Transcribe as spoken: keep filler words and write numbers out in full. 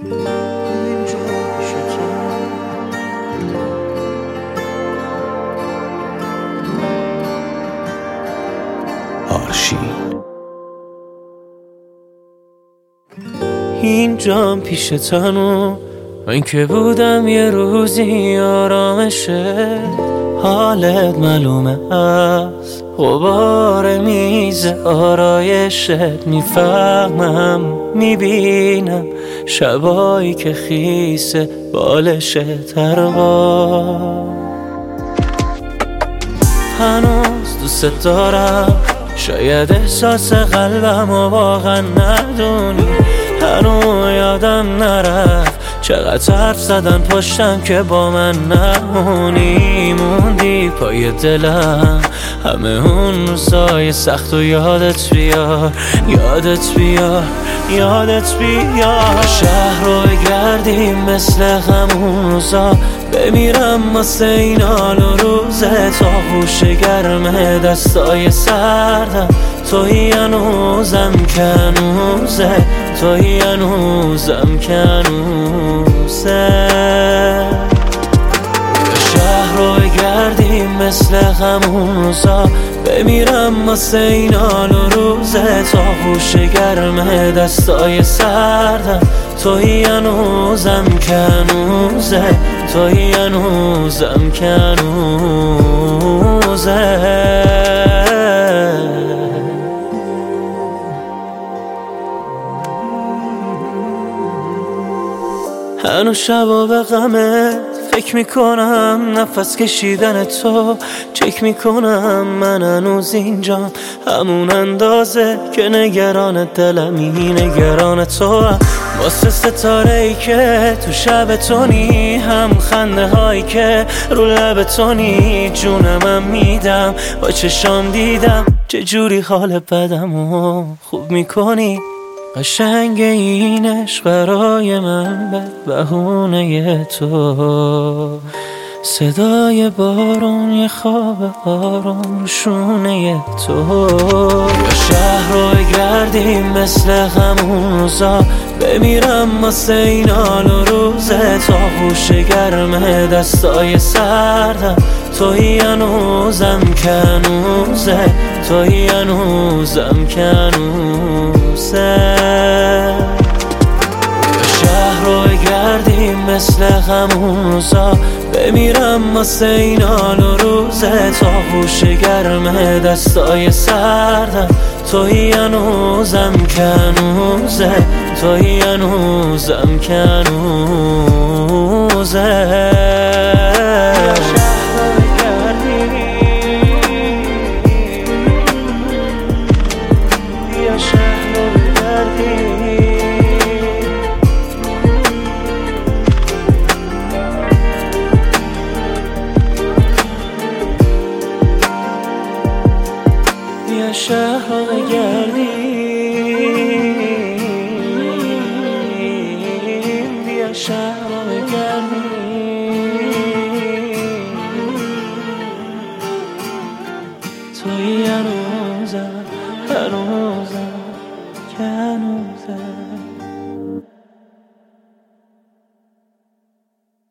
اینجا پیش تو آرشین. اینجا پیش تنو من که بودم یه روزی آرامشه، حالت معلومه هست غبار میز آرایشت، میفهمم میبینم شبایی که خیسه بالشت ترقا. هنوز دوست دارم، شاید احساس قلبم و واقعا ندونی، هنوز یادم نرفت چقدر حرف زدن پشتم که با من نمونی. موندی پای دلم همه اون روزای سخت و یادت بیار، یادت بیار، یادت بیار. شهر رو بگردیم مثل همون روزا، بمیرم واسه این حال و روزه. تا خوش گرم دستای سردم توی هنوزم کنوزه، توی هنوزم کنوزه. شهر رو بگردیم مثل همون روزا، بمیرم واسه این حال و روزه. تا خوش گرم دستای سردم توی هنوزم کنوزه، توی هنوزم کنوزه. هنو شبا به غمت فکر میکنم، نفس کشیدن تو چک میکنم. من هنوز اینجام همون اندازه که نگران دلمی، نگران تو واسه ستاره ای که تو شب تونی، هم خنده هایی که رو لب تونی. جونمم میدم با چشام دیدم چجوری حال بدمو خوب میکنی. قشنگ این عشق برای من به بهونه تو، صدای بارون یه خواب آروم رو شونه تو. شهر رو بگردیم مثل همون روزا، بمیرم واسه این حال و روزه. تا خوش گرم دستای سردم توی هنوزم کنوزه، توی هنوزم کنوزه. شهر رو بگردیم مثل همون روزا، بمیرم واسه این حال و روزه. تا خوش گرم دستای سردم توی هنوزم کنوزه، توی هنوزم کنوزه. بیا شهر رو بگردیم، بیا شهر رو بگردیم. توی هنوزم هنوز